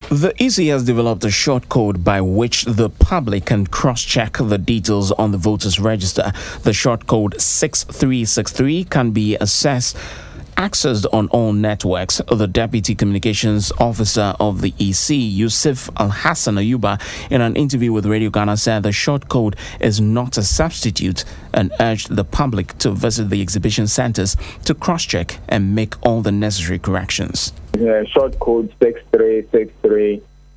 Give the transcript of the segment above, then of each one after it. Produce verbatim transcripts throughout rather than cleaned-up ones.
The E C has developed a short code by which the public can cross-check the details on the voters' register. The short code six three six three can be accessed accessed on all networks. The Deputy Communications Officer of the E C, Yusuf Al-Hassan Ayuba, in an interview with Radio Ghana said the short code is not a substitute and urged the public to visit the exhibition centers to cross-check and make all the necessary corrections. Uh, short code six three six three,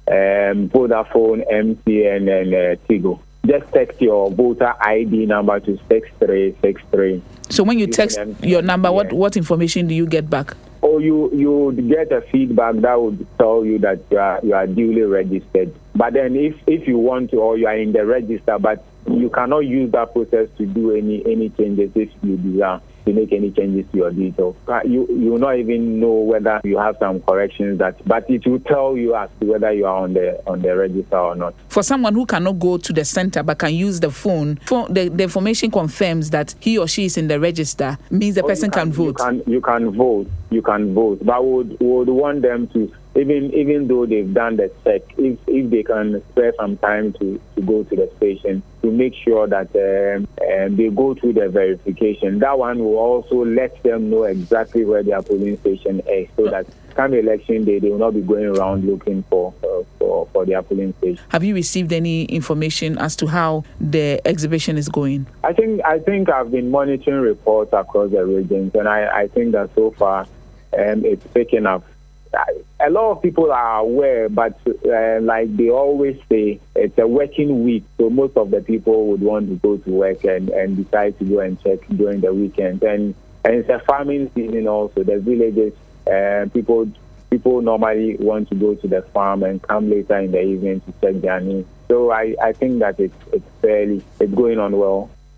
um, Vodafone, M T N, and uh, Tigo. Just text your voter I D number to six three six three. So when you text your number, what, yeah. what information do you get back? Oh, you you would get a feedback that would tell you that you are you are duly registered. But then if, if you want to, or you are in the register, but you cannot use that process to do any any changes if you desire to make any changes to your details. You you will not even know whether you have some corrections that, but it will tell you as to whether you are on the on the register or not. For someone who cannot go to the center but can use the phone, for the, the information confirms that he or she is in the register, means the oh, person can, can, can vote. You can you can vote. You can vote. But would would want them to, even even though they've done the check, if if they can spare some time to, to go to the station to make sure that um, um, they go through the verification. That one will also let them know exactly where their polling station is, so that come election day they will not be going around looking for uh, for for their polling station. Have you received any information as to how the exhibition is going? I think I think I've been monitoring reports across the regions, and I, I think that so far um, it's picking up. A lot of people are aware, but uh, like they always say, it's a working week, so most of the people would want to go to work and, and decide to go and check during the weekend. And, and it's a farming season also. The villages, uh, people people normally want to go to the farm and come later in the evening to check their needs. So I, I think that it's, it's fairly, it's going on well.